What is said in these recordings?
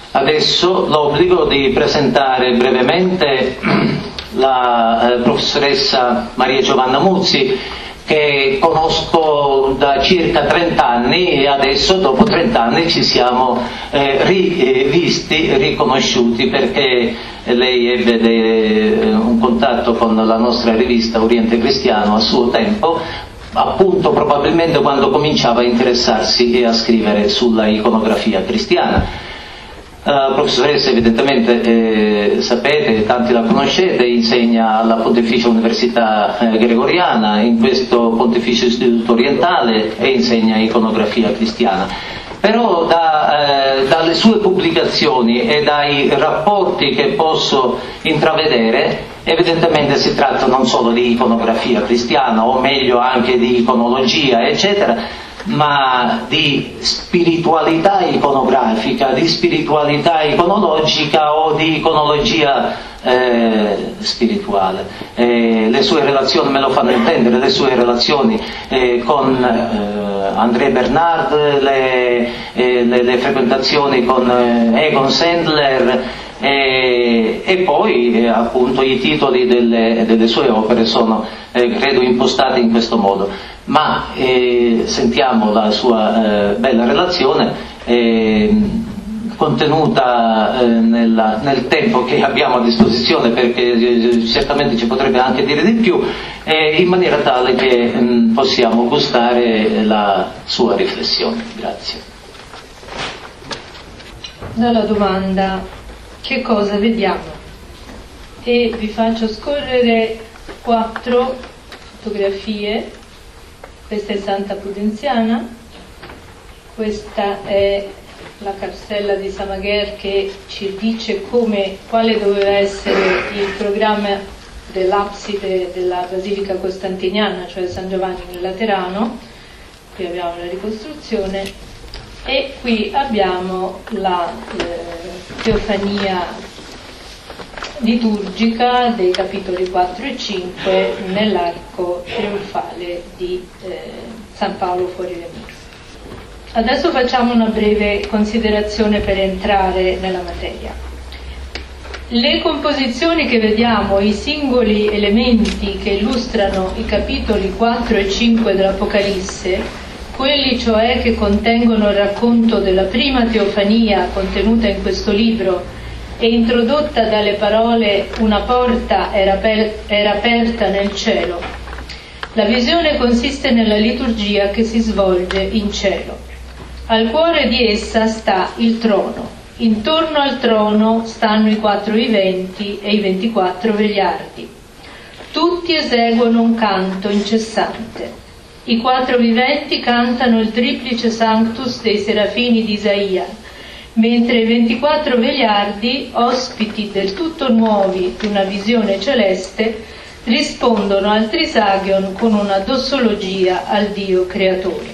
adesso l'obbligo di presentare brevemente la professoressa Maria Giovanna Muzzi, che conosco da circa 30 anni e adesso dopo 30 anni ci siamo rivisti, riconosciuti, perché lei ebbe un contatto con la nostra rivista Oriente Cristiano a suo tempo, appunto probabilmente quando cominciava a interessarsi e a scrivere sulla iconografia cristiana. Professoressa, evidentemente sapete, tanti la conoscete, insegna alla Pontificia Università Gregoriana, in questo Pontificio Istituto Orientale, e insegna iconografia cristiana. Però dalle sue pubblicazioni e dai rapporti che posso intravedere, evidentemente si tratta non solo di iconografia cristiana, o meglio anche di iconologia, eccetera, ma di spiritualità iconografica, di spiritualità iconologica o di iconologia spirituale. Le sue relazioni me lo fanno intendere, le sue relazioni con André Bernard, le frequentazioni con Egon Sendler, e poi appunto i titoli delle sue opere sono credo impostati in questo modo. Ma sentiamo la sua bella relazione contenuta nel tempo che abbiamo a disposizione, perché certamente ci potrebbe anche dire di più, in maniera tale che possiamo gustare la sua riflessione. Grazie. Dalla domanda: che cosa vediamo? E vi faccio scorrere 4 fotografie. Questa è Santa Pudenziana, questa è la cappella di Samagher, che ci dice quale doveva essere il programma dell'abside della Basilica Costantiniana, cioè San Giovanni nel Laterano. Qui abbiamo la ricostruzione e qui abbiamo la teofania liturgica dei capitoli 4 e 5 nell'arco trionfale di San Paolo fuori le mura. Adesso facciamo una breve considerazione per entrare nella materia. Le composizioni che vediamo, i singoli elementi che illustrano i capitoli 4 e 5 dell'Apocalisse, quelli cioè che contengono il racconto della prima teofania contenuta in questo libro e introdotta dalle parole «una porta era aperta nel cielo». La visione consiste nella liturgia che si svolge in cielo. Al cuore di essa sta il trono. Intorno al trono stanno i 4 viventi e i 24 vegliardi. Tutti eseguono un canto incessante. I 4 viventi cantano il triplice Sanctus dei serafini di Isaia, mentre i 24 vegliardi, ospiti del tutto nuovi di una visione celeste, rispondono al Trisagion con una dossologia al Dio creatore.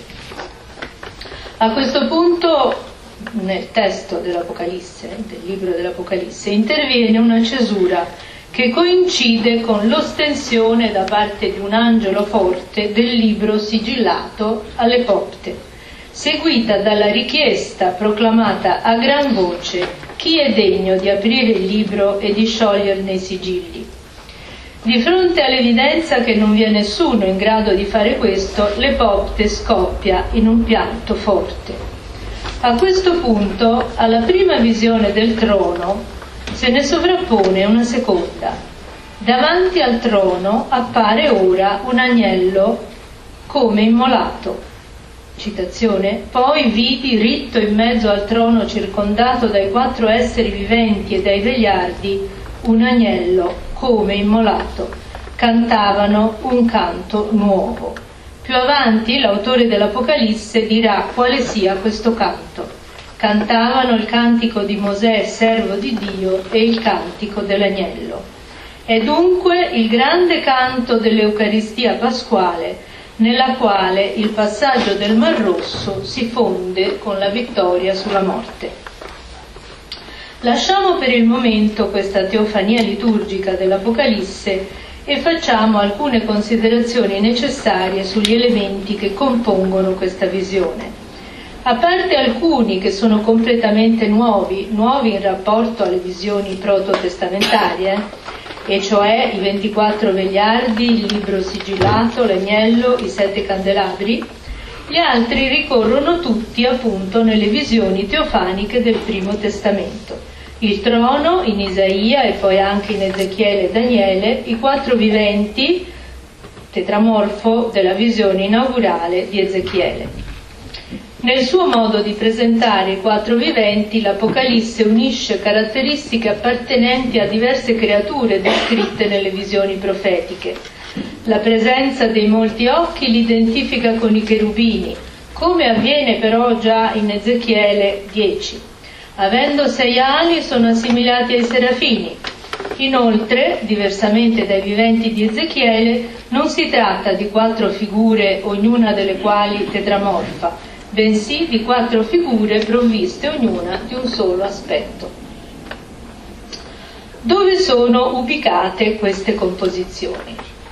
A questo punto, nel testo dell'Apocalisse, del libro dell'Apocalisse, interviene una cesura che coincide con l'ostensione da parte di un angelo forte del libro sigillato alle porte, seguita dalla richiesta proclamata a gran voce: chi è degno di aprire il libro e di scioglierne i sigilli? Di fronte all'evidenza che non vi è nessuno in grado di fare questo, l'epopte scoppia in un pianto forte. A questo punto, alla prima visione del trono se ne sovrappone una seconda. Davanti al trono appare ora un agnello come immolato. Citazione: poi vidi ritto in mezzo al trono, circondato dai 4 esseri viventi e dai vegliardi, un agnello come immolato. Cantavano un canto nuovo. Più avanti l'autore dell'Apocalisse dirà quale sia questo canto. Cantavano il cantico di Mosè, servo di Dio, e il cantico dell'agnello. È dunque il grande canto dell'Eucaristia pasquale, nella quale il passaggio del Mar Rosso si fonde con la vittoria sulla morte. Lasciamo per il momento questa teofania liturgica dell'Apocalisse e facciamo alcune considerazioni necessarie sugli elementi che compongono questa visione. A parte alcuni che sono completamente nuovi in rapporto alle visioni prototestamentarie, e cioè i 24 vegliardi, il libro sigillato, l'agnello, i 7 candelabri, gli altri ricorrono tutti appunto nelle visioni teofaniche del Primo Testamento. Il trono in Isaia e poi anche in Ezechiele e Daniele, i 4 viventi, tetramorfo della visione inaugurale di Ezechiele. Nel suo modo di presentare i 4 viventi, l'Apocalisse unisce caratteristiche appartenenti a diverse creature descritte nelle visioni profetiche. La presenza dei molti occhi li identifica con i cherubini, come avviene però già in Ezechiele 10. Avendo 6 ali sono assimilati ai serafini. Inoltre, diversamente dai viventi di Ezechiele, non si tratta di 4 figure, ognuna delle quali tetramorfa, bensì di 4 figure provviste ognuna di un solo aspetto. Dove sono ubicate queste composizioni?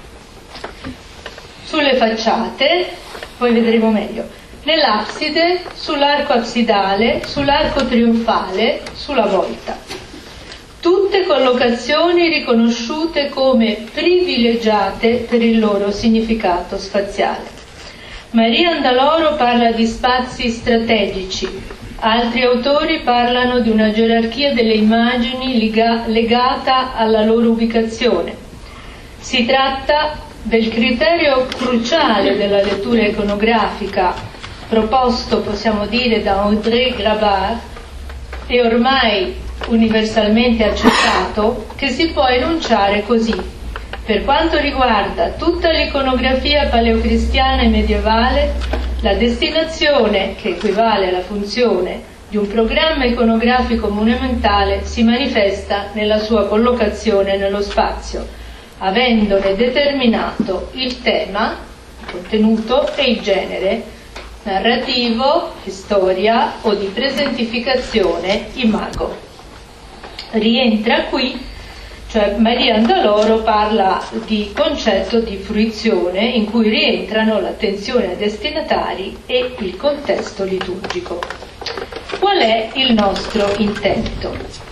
Sulle facciate, poi vedremo meglio, nell'abside, sull'arco absidale, sull'arco trionfale, sulla volta. Tutte collocazioni riconosciute come privilegiate per il loro significato spaziale. Maria Andaloro parla di spazi strategici, altri autori parlano di una gerarchia delle immagini legata alla loro ubicazione. Si tratta del criterio cruciale della lettura iconografica proposto, possiamo dire, da André Grabar e ormai universalmente accettato, che si può enunciare così. Per quanto riguarda tutta l'iconografia paleocristiana e medievale, la destinazione, che equivale alla funzione, di un programma iconografico monumentale si manifesta nella sua collocazione nello spazio, avendone determinato il tema, il contenuto e il genere, narrativo, storia o di presentificazione, imago. Rientra qui, cioè Maria Andaloro parla di concetto di fruizione in cui rientrano l'attenzione ai destinatari e il contesto liturgico. Qual è il nostro intento?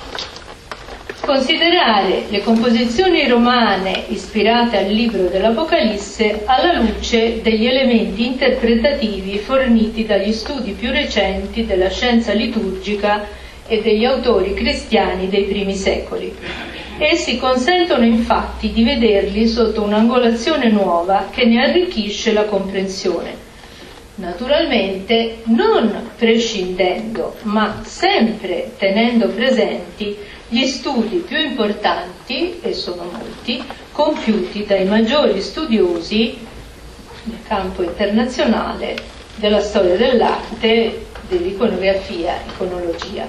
Considerare le composizioni romane ispirate al libro dell'Apocalisse alla luce degli elementi interpretativi forniti dagli studi più recenti della scienza liturgica e degli autori cristiani dei primi secoli. Essi consentono infatti di vederli sotto un'angolazione nuova che ne arricchisce la comprensione. Naturalmente non prescindendo, ma sempre tenendo presenti gli studi più importanti, e sono molti, compiuti dai maggiori studiosi nel campo internazionale della storia dell'arte, dell'iconografia, iconologia.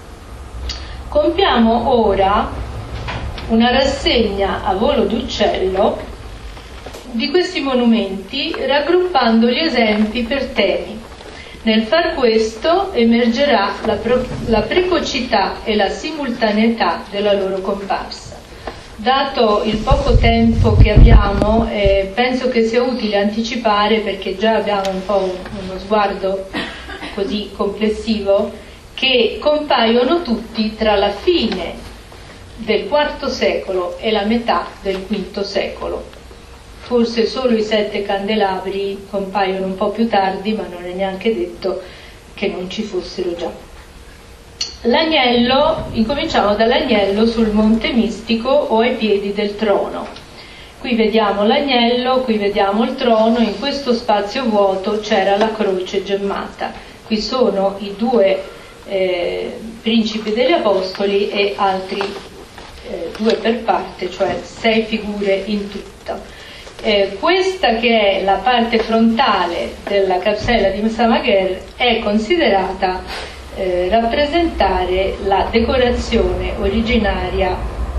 Compiamo ora una rassegna a volo d'uccello di questi monumenti, raggruppando gli esempi per temi. Nel far questo emergerà la precocità e la simultaneità della loro comparsa. Dato il poco tempo che abbiamo, penso che sia utile anticipare, perché già abbiamo un po' uno sguardo così complessivo, che compaiono tutti tra la fine del IV secolo e la metà del V secolo. Forse solo i 7 candelabri compaiono un po' più tardi, ma non è neanche detto che non ci fossero già. L'agnello, incominciamo dall'agnello sul Monte Mistico o ai piedi del trono. Qui vediamo l'agnello, qui vediamo il trono, in questo spazio vuoto c'era la croce gemmata. Qui sono i 2 principi degli apostoli e altri 2 per parte, cioè 6 figure in tutto. Questa, che è la parte frontale della capsella di Samagher, è considerata rappresentare la decorazione originaria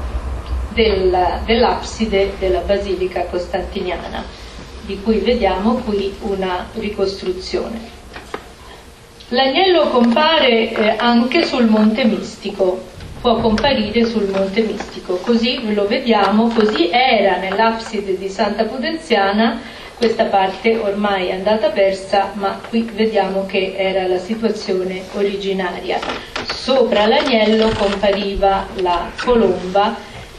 dell'abside della Basilica Costantiniana, di cui vediamo qui una ricostruzione. L'agnello compare anche sul Monte Mistico, può comparire sul Monte Mistico, così lo vediamo, così era nell'abside di Santa Pudenziana questa parte ormai è andata persa, ma qui vediamo che era la situazione originaria. Sopra l'agnello compariva la colomba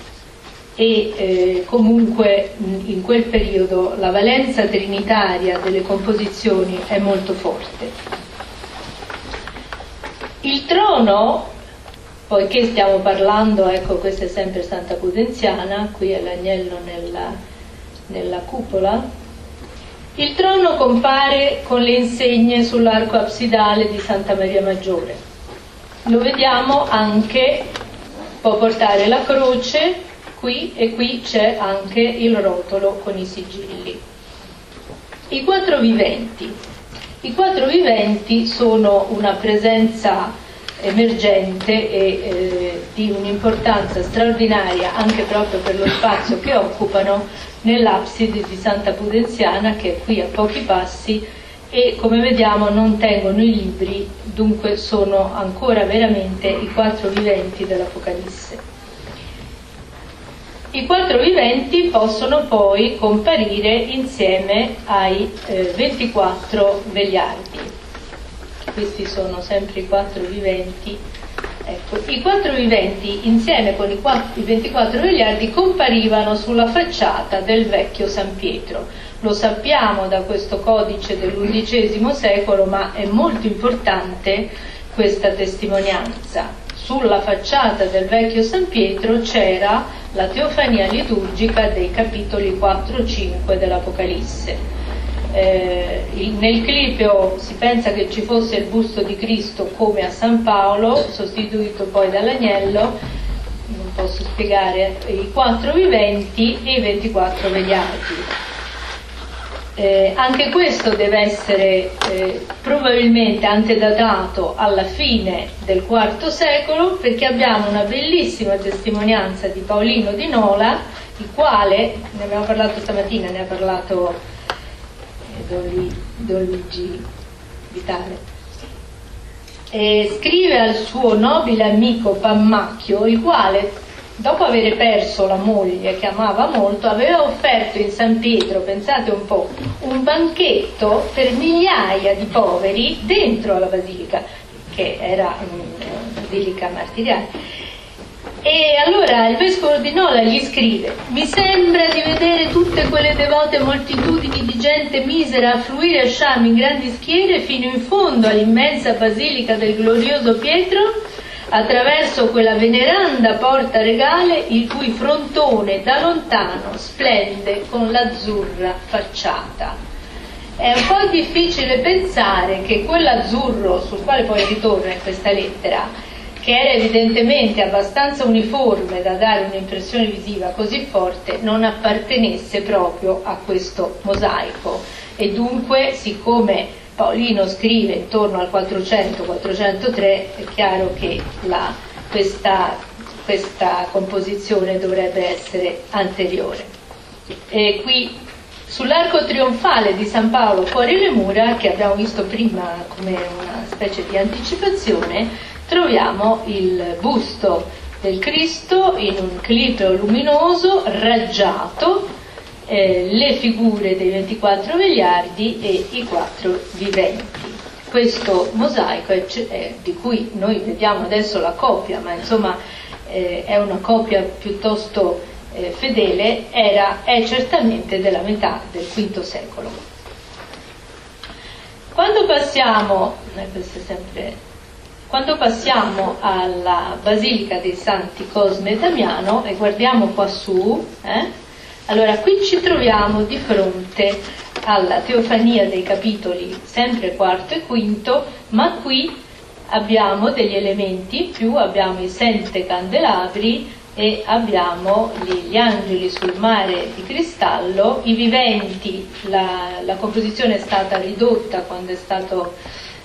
e comunque in quel periodo la valenza trinitaria delle composizioni è molto forte. Il trono, poiché stiamo parlando, ecco, questa è sempre Santa Pudenziana, qui è l'agnello nella cupola. Il trono compare con le insegne sull'arco absidale di Santa Maria Maggiore. Lo vediamo anche, può portare la croce qui, e qui c'è anche il rotolo con i sigilli. I quattro viventi. I quattro viventi sono una presenza emergente e di un'importanza straordinaria anche proprio per lo spazio che occupano nell'abside di Santa Pudenziana, che è qui a pochi passi, e come vediamo non tengono i libri, dunque sono ancora veramente i quattro viventi dell'Apocalisse. I quattro viventi possono poi comparire insieme ai 24 vegliardi. Questi sono sempre i quattro viventi. Ecco, i quattro viventi insieme con i 24 vegliardi comparivano sulla facciata del vecchio San Pietro. Lo sappiamo da questo codice dell'XI secolo, ma è molto importante questa testimonianza. Sulla facciata del vecchio San Pietro c'era la teofania liturgica dei capitoli 4-5 dell'Apocalisse. Nel Clipeo si pensa che ci fosse il busto di Cristo come a San Paolo, sostituito poi dall'agnello, non posso spiegare, i quattro viventi e i 24 vegliardi. Anche questo deve essere probabilmente antedatato alla fine del IV secolo, perché abbiamo una bellissima testimonianza di Paolino di Nola, il quale, ne abbiamo parlato stamattina, ne ha parlato Don Luigi Vitale, scrive al suo nobile amico Pammacchio, il quale, dopo aver perso la moglie che amava molto, aveva offerto in San Pietro, pensate un po', un banchetto per migliaia di poveri dentro alla basilica, che era una basilica martiriale. E allora il vescovo di Nola gli scrive: mi sembra di vedere tutte quelle devote moltitudini di gente misera affluire a sciami in grandi schiere fino in fondo all'immensa basilica del glorioso Pietro, attraverso quella veneranda porta regale il cui frontone da lontano splende con l'azzurra facciata. È un po' difficile pensare che quell'azzurro, sul quale poi ritorna in questa lettera, che era evidentemente abbastanza uniforme da dare un'impressione visiva così forte, non appartenesse proprio a questo mosaico. E dunque, siccome Paolino scrive intorno al 400-403, è chiaro che questa composizione dovrebbe essere anteriore. E qui sull'arco trionfale di San Paolo fuori le mura, che abbiamo visto prima come una specie di anticipazione, troviamo il busto del Cristo in un clipeo luminoso, raggiato, le figure dei 24 vegliardi e i 4 viventi. Questo mosaico di cui noi vediamo adesso la copia, ma insomma è una copia piuttosto fedele, è certamente della metà del V secolo. Quando passiamo alla Basilica dei Santi Cosme e Damiano e guardiamo qua su, allora qui ci troviamo di fronte alla teofania dei capitoli sempre quarto e quinto, ma qui abbiamo degli elementi in più, abbiamo i 7 candelabri e abbiamo gli angeli sul mare di cristallo, i viventi. La composizione è stata ridotta quando è stato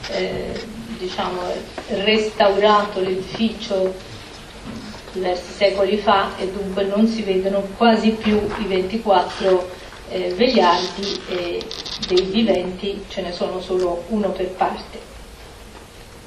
restaurato l'edificio diversi secoli fa, e dunque non si vedono quasi più i 24 vegliardi, e dei viventi ce ne sono solo uno per parte.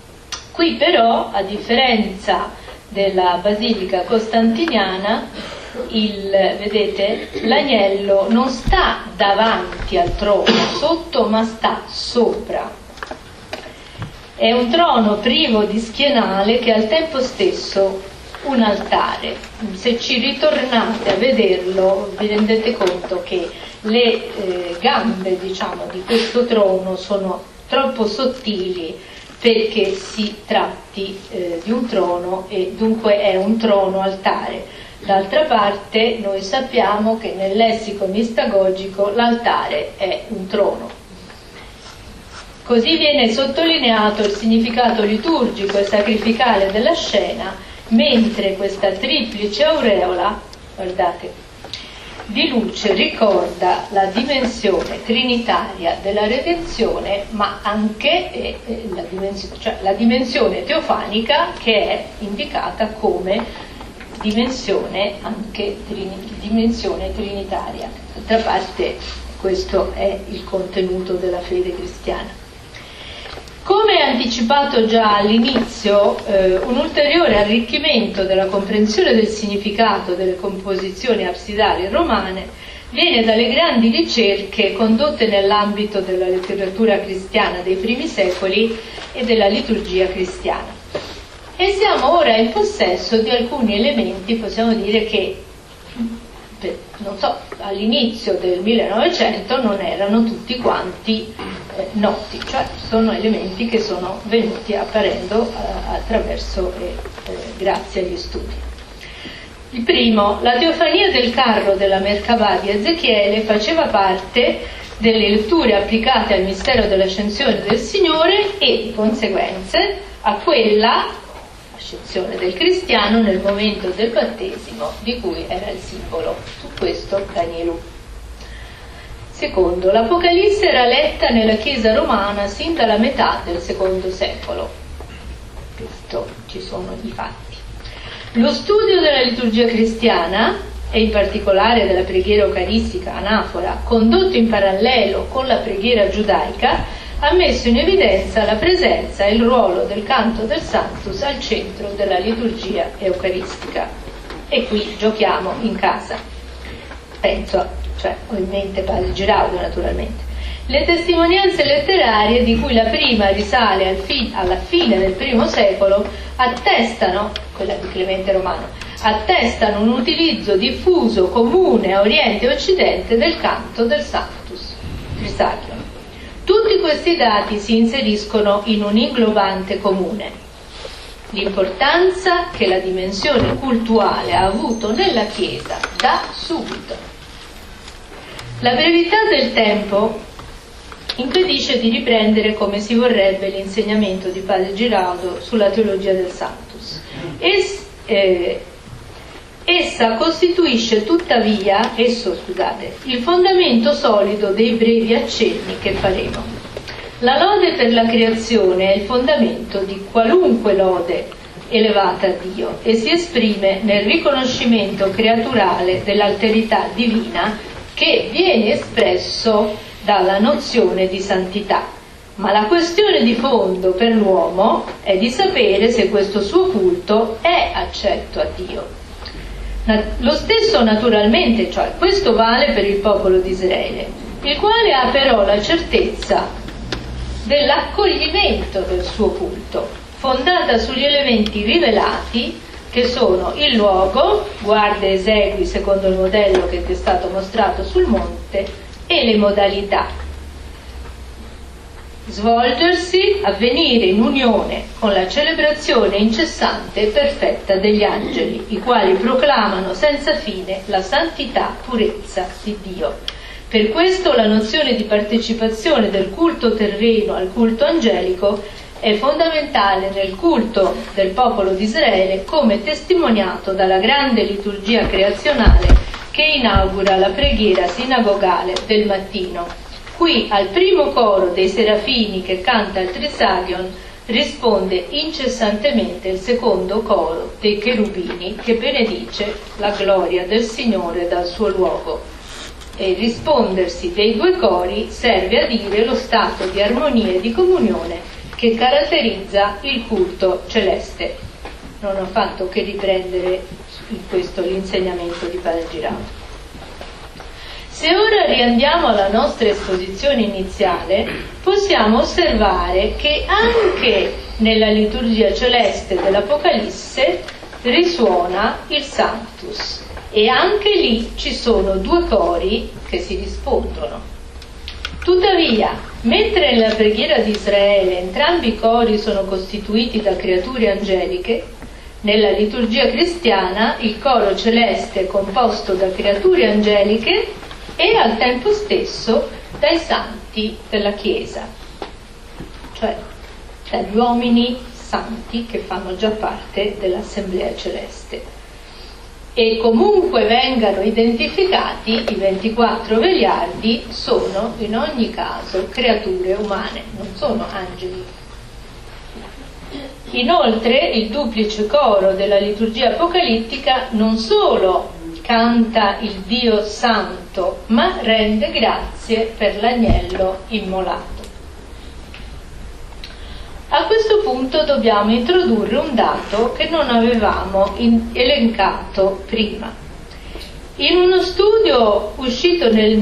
Qui però, a differenza della basilica costantiniana, vedete, l'agnello non sta davanti al trono, sotto, ma sta sopra. È un trono privo di schienale che è al tempo stesso un altare. Se ci ritornate a vederlo vi rendete conto che le gambe, diciamo, di questo trono sono troppo sottili perché si tratti di un trono, e dunque è un trono altare. D'altra parte noi sappiamo che nel lessico mistagogico l'altare è un trono. Così viene sottolineato il significato liturgico e sacrificale della scena, mentre questa triplice aureola, guardate, di luce ricorda la dimensione trinitaria della redenzione, ma anche la dimensione teofanica, che è indicata come dimensione trinitaria. D'altra parte questo è il contenuto della fede cristiana. Come anticipato già all'inizio, un ulteriore arricchimento della comprensione del significato delle composizioni absidali romane viene dalle grandi ricerche condotte nell'ambito della letteratura cristiana dei primi secoli e della liturgia cristiana. E siamo ora in possesso di alcuni elementi, possiamo dire, che non so, all'inizio del 1900 non erano tutti quanti noti, cioè sono elementi che sono venuti apparendo attraverso grazie agli studi. Il primo, la teofania del carro della Merkabah di Ezechiele faceva parte delle letture applicate al mistero dell'ascensione del Signore e, di conseguenze, a quella ascensione del cristiano nel momento del battesimo di cui era il simbolo. Su questo Danielu. Secondo, l'Apocalisse era letta nella Chiesa romana sin dalla metà del secondo secolo. Questo ci sono i fatti. Lo studio della liturgia cristiana, e in particolare della preghiera eucaristica anafora, condotto in parallelo con la preghiera giudaica, ha messo in evidenza la presenza e il ruolo del canto del Sanctus al centro della liturgia eucaristica. E qui giochiamo in casa. Ho in mente Padre Giraudo, naturalmente. Le testimonianze letterarie, di cui la prima risale alla fine del I secolo, attestano, quella di Clemente Romano, attestano un utilizzo diffuso, comune a Oriente e Occidente del canto del Sanctus, Trisagion. Tutti questi dati si inseriscono in un inglobante comune: l'importanza che la dimensione cultuale ha avuto nella Chiesa da subito. La brevità del tempo impedisce di riprendere come si vorrebbe l'insegnamento di Padre Giraudo sulla teologia del Sanctus. Esso costituisce tuttavia il fondamento solido dei brevi accenni che faremo. La lode per la creazione è il fondamento di qualunque lode elevata a Dio e si esprime nel riconoscimento creaturale dell'alterità divina, che viene espresso dalla nozione di santità. Ma la questione di fondo per l'uomo è di sapere se questo suo culto è accetto a Dio. Lo stesso naturalmente, cioè questo vale per il popolo di Israele, il quale ha però la certezza dell'accoglimento del suo culto, fondata sugli elementi rivelati, che sono il luogo, guarda e esegui secondo il modello che ti è stato mostrato sul monte, e le modalità: svolgersi, avvenire in unione con la celebrazione incessante e perfetta degli angeli, i quali proclamano senza fine la santità, purezza di Dio. Per questo la nozione di partecipazione del culto terreno al culto angelico è fondamentale nel culto del popolo di Israele, come testimoniato dalla grande liturgia creazionale che inaugura la preghiera sinagogale del mattino. Qui al primo coro dei serafini che canta il Trisagion risponde incessantemente il secondo coro dei cherubini che benedice la gloria del Signore dal suo luogo. E il rispondersi dei due cori serve a dire lo stato di armonia e di comunione che caratterizza il culto celeste. non ho fatto che riprendere in questo l'insegnamento di Padre Giraudo. Se ora riandiamo alla nostra esposizione iniziale, possiamo osservare che anche nella liturgia celeste dell'Apocalisse risuona il Sanctus, e anche lì ci sono due cori che si rispondono. Tuttavia, mentre nella preghiera di Israele entrambi i cori sono costituiti da creature angeliche, nella liturgia cristiana il coro celeste è composto da creature angeliche e al tempo stesso dai santi della Chiesa, cioè dagli uomini santi che fanno già parte dell'assemblea celeste. E comunque vengano identificati, i 24 vegliardi sono in ogni caso creature umane, non sono angeli. Inoltre il duplice coro della liturgia apocalittica non solo canta il Dio Santo, ma rende grazie per l'agnello immolato. A questo punto dobbiamo introdurre un dato che non avevamo elencato prima. In uno studio uscito nel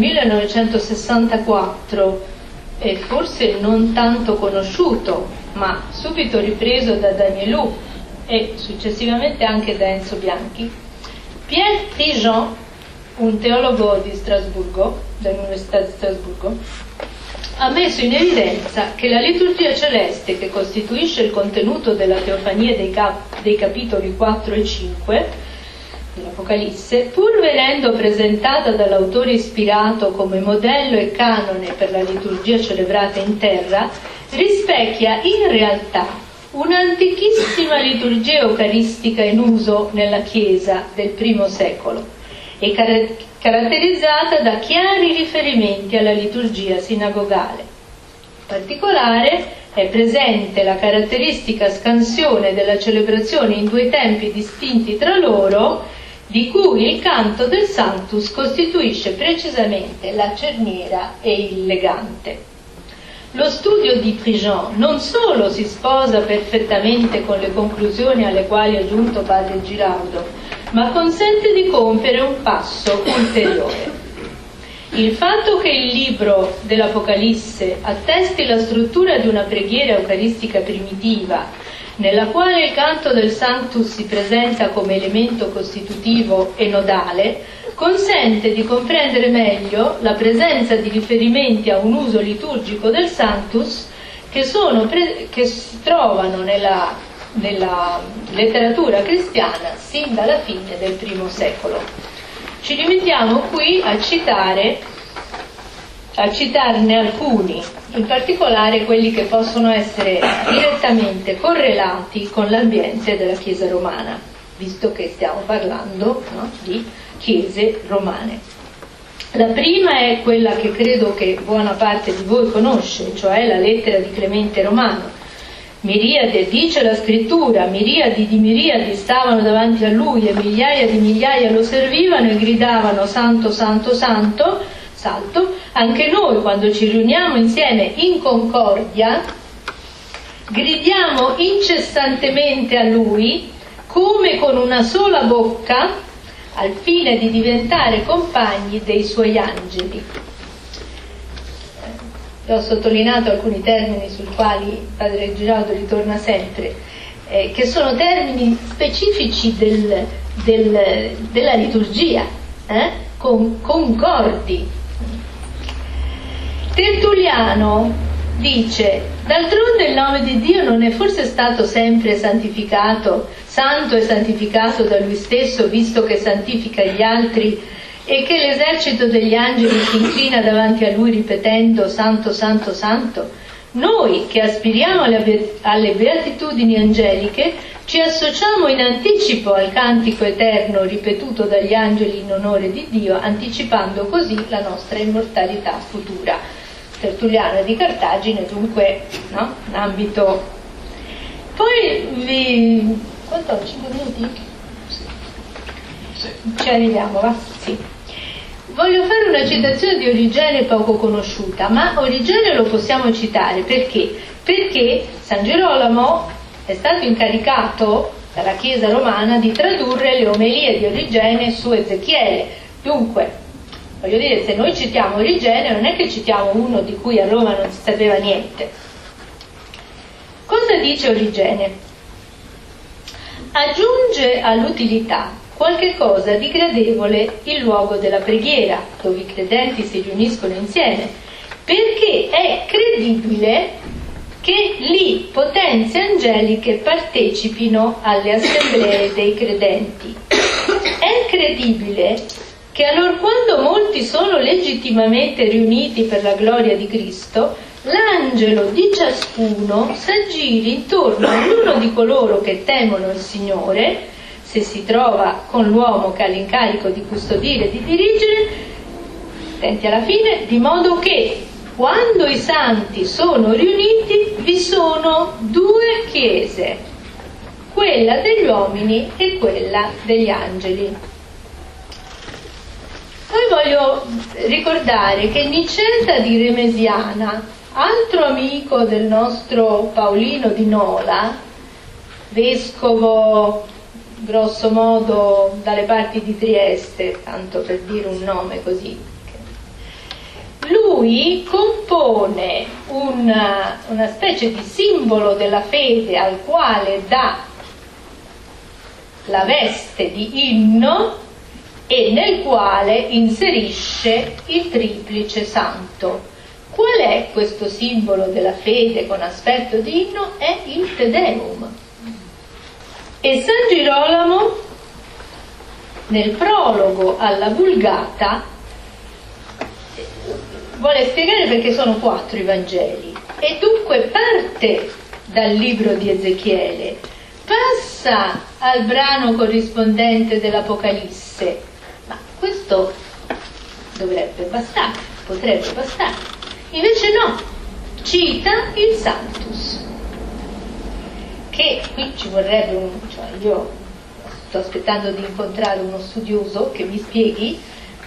1964 e forse non tanto conosciuto, ma subito ripreso da Danielou e successivamente anche da Enzo Bianchi, Pierre Prigent, un teologo di Strasburgo, dell'Università di Strasburgo, ha messo in evidenza che la liturgia celeste, che costituisce il contenuto della teofania dei capitoli 4 e 5 dell'Apocalisse, pur venendo presentata dall'autore ispirato come modello e canone per la liturgia celebrata in terra, rispecchia in realtà un'antichissima liturgia eucaristica in uso nella Chiesa del I secolo e caratterizzata da chiari riferimenti alla liturgia sinagogale. In particolare è presente la caratteristica scansione della celebrazione in due tempi distinti tra loro, di cui il canto del Sanctus costituisce precisamente la cerniera e il legante. Lo studio di Prigent non solo si sposa perfettamente con le conclusioni alle quali ha giunto Padre Giraudo, ma consente di compiere un passo ulteriore. Il fatto che il libro dell'Apocalisse attesti la struttura di una preghiera eucaristica primitiva, nella quale il canto del Sanctus si presenta come elemento costitutivo e nodale, consente di comprendere meglio la presenza di riferimenti a un uso liturgico del Sanctus che si trovano nella letteratura cristiana sin dalla fine del I secolo. Ci limitiamo qui a citarne alcuni, in particolare quelli che possono essere direttamente correlati con l'ambiente della Chiesa romana, visto che stiamo parlando, no, di chiese romane. La prima è quella che credo che buona parte di voi conosce, cioè la lettera di Clemente Romano. Miriade, dice la scrittura, miriadi di miriadi stavano davanti a lui e migliaia di migliaia lo servivano e gridavano santo, santo, santo, salto. Anche noi quando ci riuniamo insieme in concordia gridiamo incessantemente a lui come con una sola bocca al fine di diventare compagni dei suoi angeli. Ho sottolineato alcuni termini sui quali Padre Giraudo ritorna sempre, che sono termini specifici della liturgia, concordi. Tertulliano dice: d'altronde il nome di Dio non è forse stato sempre santificato, santo e santificato da lui stesso, visto che santifica gli altri, e che l'esercito degli angeli si inclina davanti a lui ripetendo santo, santo, santo? Noi che aspiriamo alle beatitudini angeliche ci associamo in anticipo al cantico eterno ripetuto dagli angeli in onore di Dio, anticipando così la nostra immortalità futura. Tertulliano di Cartagine, dunque, no? Un ambito. Poi quanto ho? 5 minuti? Ci arriviamo, va? Sì. Voglio fare una citazione di Origene poco conosciuta, ma Origene lo possiamo citare perché? Perché San Girolamo è stato incaricato dalla Chiesa romana di tradurre le omelie di Origene su Ezechiele. Dunque, voglio dire, se noi citiamo Origene non è che citiamo uno di cui a Roma non si sapeva niente. Cosa dice Origene? Aggiunge all'utilità qualche cosa di gradevole il luogo della preghiera, dove i credenti si riuniscono insieme, perché è credibile che lì potenze angeliche partecipino alle assemblee dei credenti. È credibile che allorquando molti sono legittimamente riuniti per la gloria di Cristo, l'angelo di ciascuno s'aggiri intorno a ognuno di coloro che temono il Signore, se si trova con l'uomo che ha l'incarico di custodire e di dirigere, attenti alla fine, di modo che quando i santi sono riuniti vi sono due chiese, quella degli uomini e quella degli angeli. Poi voglio ricordare che Niceta di Remesiana, altro amico del nostro Paolino di Nola, vescovo grosso modo dalle parti di Trieste, tanto per dire un nome così, lui compone una specie di simbolo della fede al quale dà la veste di inno e nel quale inserisce il triplice santo. Qual è questo simbolo della fede con aspetto di inno? È il Te Deum. E San Girolamo, nel prologo alla Vulgata, vuole spiegare perché sono 4 i Vangeli e dunque parte dal libro di Ezechiele, passa al brano corrispondente dell'Apocalisse, ma questo dovrebbe bastare, potrebbe bastare, invece no, cita il Sanctus, che qui ci vorrebbe io sto aspettando di incontrare uno studioso che mi spieghi,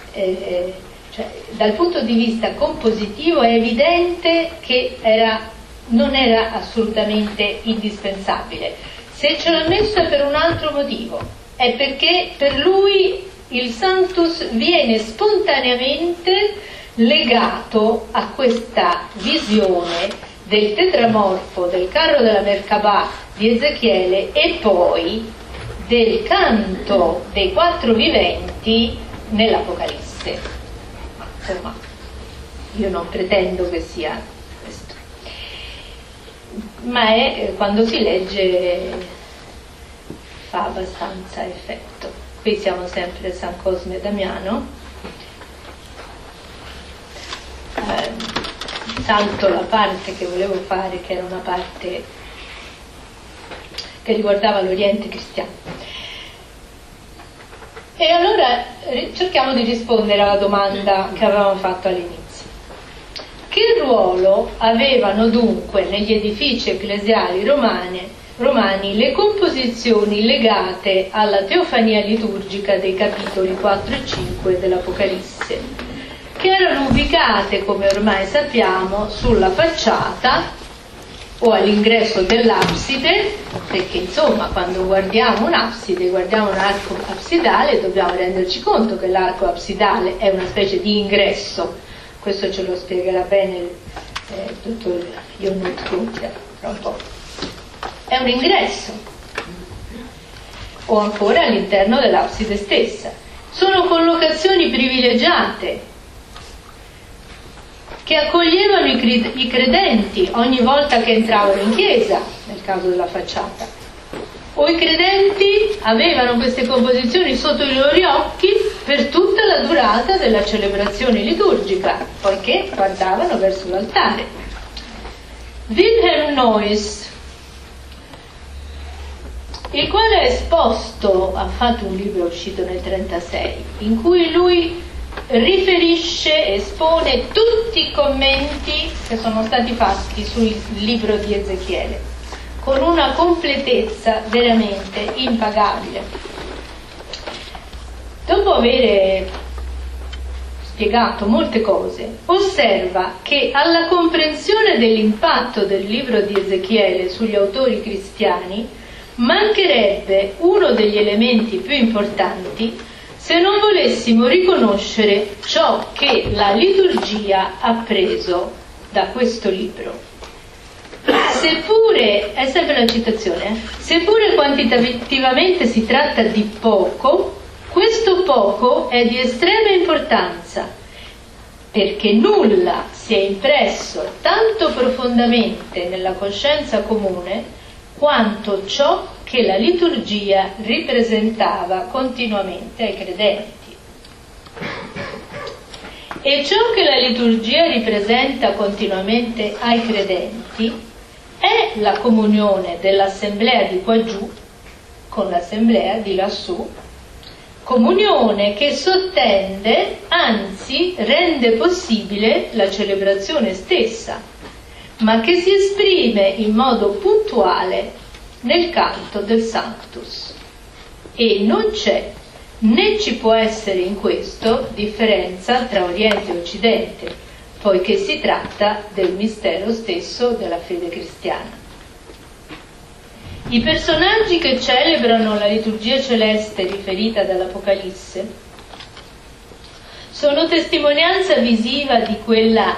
dal punto di vista compositivo è evidente che non era assolutamente indispensabile. Se ce l'ha messa per un altro motivo, è perché per lui il Sanctus viene spontaneamente legato a questa visione del tetramorfo, del carro della Merkabah di Ezechiele e poi del canto dei 4 viventi nell'Apocalisse. Insomma, io non pretendo che sia questo, ma quando si legge fa abbastanza effetto. Qui siamo sempre a San Cosme Damiano. Salto la parte che volevo fare, che era una parte che riguardava l'Oriente cristiano. E allora cerchiamo di rispondere alla domanda che avevamo fatto all'inizio. Che ruolo avevano dunque negli edifici ecclesiali romani le composizioni legate alla teofania liturgica dei capitoli 4 e 5 dell'Apocalisse, che erano ubicate, come ormai sappiamo, sulla facciata o all'ingresso dell'abside, perché insomma quando guardiamo un'abside, guardiamo un arco absidale, dobbiamo renderci conto che l'arco absidale è una specie di ingresso. Questo ce lo spiegherà bene il dottor Ionut Kuntia tra un po'. È un ingresso, o ancora all'interno dell'abside stessa. Sono collocazioni privilegiate che accoglievano i credenti ogni volta che entravano in chiesa, nel caso della facciata, o i credenti avevano queste composizioni sotto i loro occhi per tutta la durata della celebrazione liturgica, poiché guardavano verso l'altare. Wilhelm Neuss, il quale ha fatto un libro uscito nel 1936, in cui lui riferisce, espone tutti i commenti che sono stati fatti sul libro di Ezechiele, con una completezza veramente impagabile. Dopo aver spiegato molte cose, osserva che alla comprensione dell'impatto del libro di Ezechiele sugli autori cristiani mancherebbe uno degli elementi più importanti se non volessimo riconoscere ciò che la liturgia ha preso da questo libro. Seppure, è sempre la citazione, seppure quantitativamente si tratta di poco, questo poco è di estrema importanza, perché nulla si è impresso tanto profondamente nella coscienza comune quanto ciò che la liturgia ripresentava continuamente ai credenti. E ciò che la liturgia ripresenta continuamente ai credenti è la comunione dell'assemblea di qua giù con l'assemblea di lassù, comunione che sottende, anzi rende possibile la celebrazione stessa, ma che si esprime in modo puntuale nel canto del Sanctus. E non c'è, né ci può essere in questo differenza tra Oriente e Occidente, poiché si tratta del mistero stesso della fede cristiana. I personaggi che celebrano la liturgia celeste riferita dall'Apocalisse sono testimonianza visiva di quella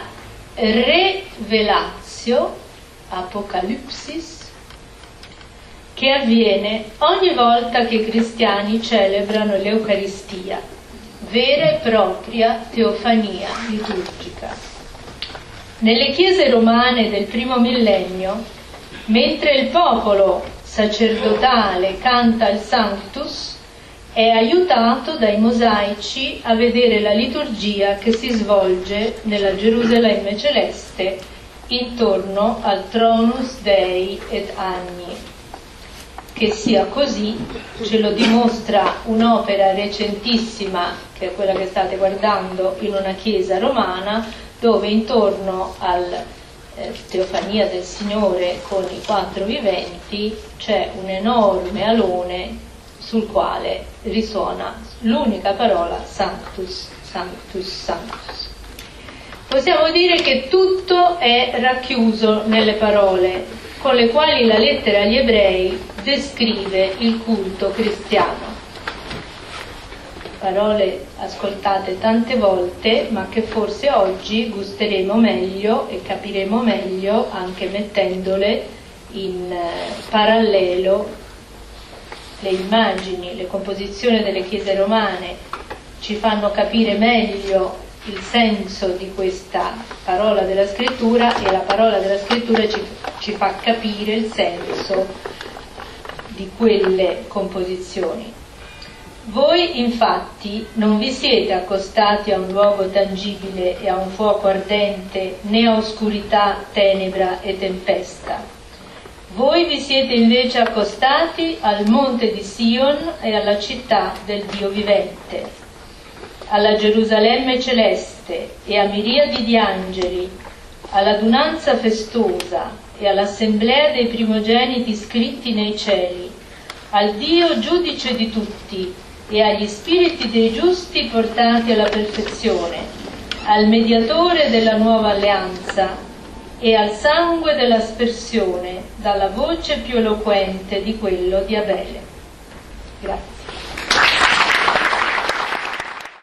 revelatio, apocalipsis, che avviene ogni volta che i cristiani celebrano l'Eucaristia, vera e propria teofania liturgica. Nelle chiese romane del primo millennio, mentre il popolo sacerdotale canta il Sanctus, è aiutato dai mosaici a vedere la liturgia che si svolge nella Gerusalemme celeste intorno al Tronus Dei et Agni. Che sia così ce lo dimostra un'opera recentissima, che è quella che state guardando, in una chiesa romana, dove intorno alla Teofania del Signore con i quattro viventi c'è un enorme alone sul quale risuona l'unica parola Sanctus, Sanctus, Sanctus. Possiamo dire che tutto è racchiuso nelle parole con le quali la lettera agli ebrei descrive il culto cristiano. Parole ascoltate tante volte, ma che forse oggi gusteremo meglio e capiremo meglio anche mettendole in parallelo. Le immagini, le composizioni delle chiese romane ci fanno capire meglio il senso di questa parola della scrittura, e la parola della scrittura ci fa capire il senso di quelle composizioni. Voi infatti non vi siete accostati a un luogo tangibile e a un fuoco ardente, né a oscurità, tenebra e tempesta. Voi vi siete invece accostati al monte di Sion e alla città del Dio vivente, alla Gerusalemme celeste e a miriadi di angeli, all'adunanza festosa e all'assemblea dei primogeniti scritti nei cieli, al Dio giudice di tutti e agli spiriti dei giusti portati alla perfezione, al mediatore della nuova alleanza e al sangue dell'aspersione, dalla voce più eloquente di quello di Abele. Grazie.